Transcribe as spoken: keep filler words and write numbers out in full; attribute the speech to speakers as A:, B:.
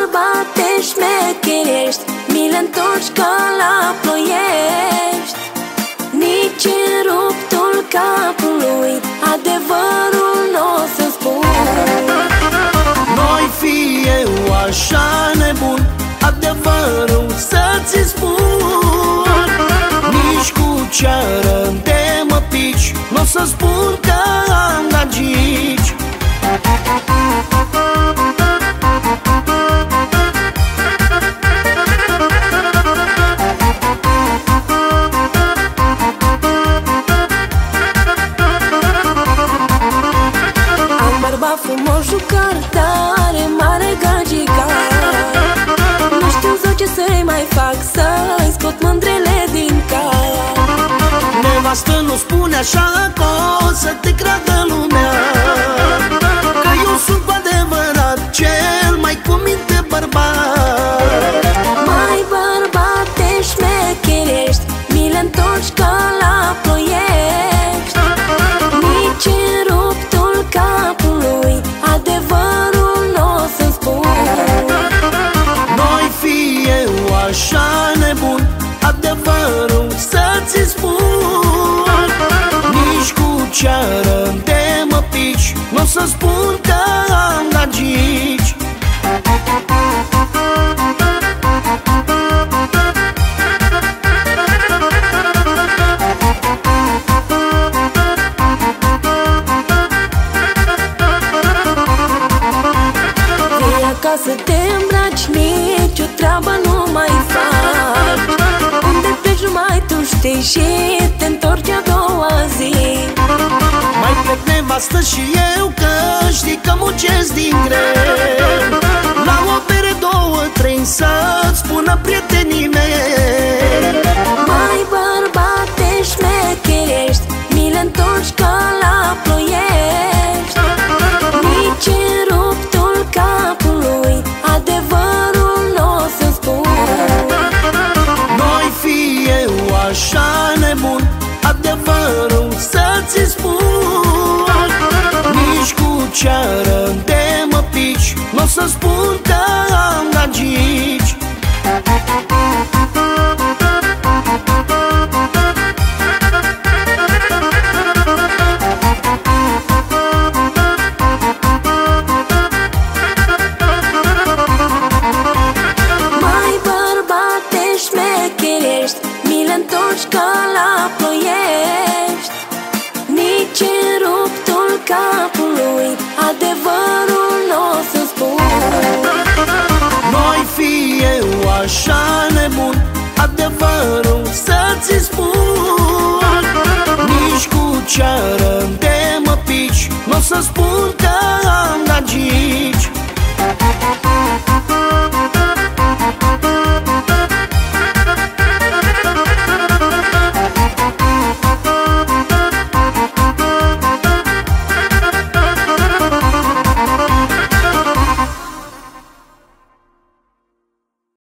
A: bărbate șmecherești, mi le întorci ca la Ploiești. Nici în ruptul capului adevărul n-o să spun.
B: Noi fi eu așa nebun, adevărul să-ți spun. Nici cu ceară de mă pici, n-o să spun că am gagici.
A: Frumos jucar, dar e mare gagicar. Nu știu zău ce să-i mai fac, să-i scot mândrele din car.
B: Nevastă nu spune așa, că o să te creadă lumea, că eu sunt cu adevărat cel mai cu minte bărbat.
A: Mai bărbate șmecherești, mi le întorci ca la Ploiești. Nici în ruptul capului adevărul n-o să spun.
B: Noi fi eu așa nebun, adevărul să-ți spun. Nici cu ceară de mă pici, n-o să spun că am gagici.
A: Să te îmbraci, nici o treabă nu mai faci. Unde pleci numai tu știi și te întorci a doua zi.
B: Mai plec, nevastă, și eu, că știi că muncesc din greu. La o bere, două, trei, să-ți spună prietenii mei.
A: Mai bărbate șmecherești, mi le întorci ca la Ploiești. Nici în ruptul capului adevărul n-o să spun.
B: Noi fi eu așa nebun, adevărul să-ți spun. Nici cu ceară de mă pici, n-o să spun că am gagici.
A: Mi le întorci ca la Ploiești. Nici în ruptul capului adevărul n-o să spun.
B: Noi fi eu așa nebun, adevărul să-ți spun. Nici cu ceară de mă pici, n-o să spun